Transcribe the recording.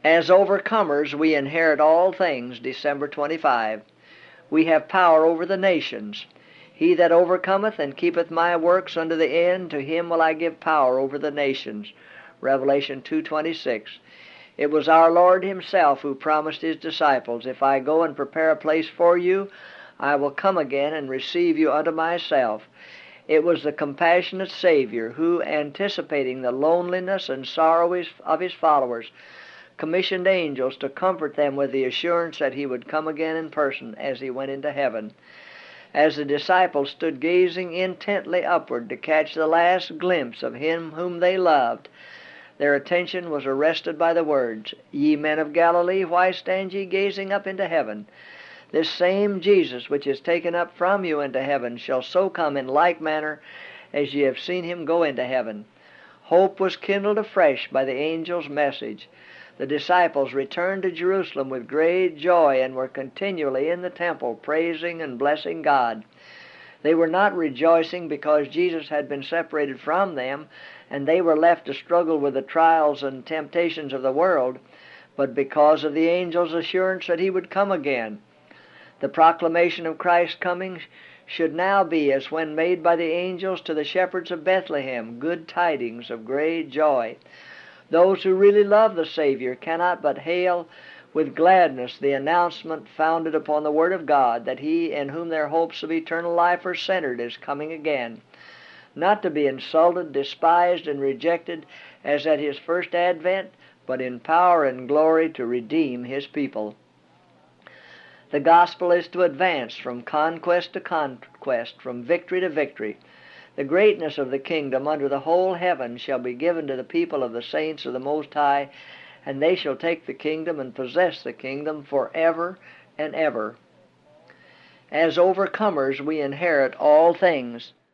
As overcomers, we inherit all things, December 25. We have power over the nations. He that overcometh and keepeth my works unto the end, to him will I give power over the nations, Revelation 2:26. It was our Lord himself who promised his disciples, if I go and prepare a place for you, I will come again and receive you unto myself. It was the compassionate Savior who, anticipating the loneliness and sorrow of his followers, commissioned angels to comfort them with the assurance that he would come again in person as he went into heaven. As the disciples stood gazing intently upward to catch the last glimpse of him whom they loved, their attention was arrested by the words, Ye men of Galilee, why stand ye gazing up into heaven? This same Jesus which is taken up from you into heaven shall so come in like manner as ye have seen him go into heaven. Hope was kindled afresh by the angel's message. The disciples returned to Jerusalem with great joy and were continually in the temple praising and blessing God. They were not rejoicing because Jesus had been separated from them and they were left to struggle with the trials and temptations of the world, but because of the angel's assurance that he would come again. The proclamation of Christ's coming should now be as when made by the angels to the shepherds of Bethlehem, good tidings of great joy. Those who really love the Savior cannot but hail with gladness the announcement founded upon the Word of God that He in whom their hopes of eternal life are centered is coming again, not to be insulted, despised, and rejected as at His first advent, but in power and glory to redeem His people. The gospel is to advance from conquest to conquest, from victory to victory. The greatness of the kingdom under the whole heaven shall be given to the people of the saints of the Most High, and they shall take the kingdom and possess the kingdom forever and ever. As overcomers, we inherit all things.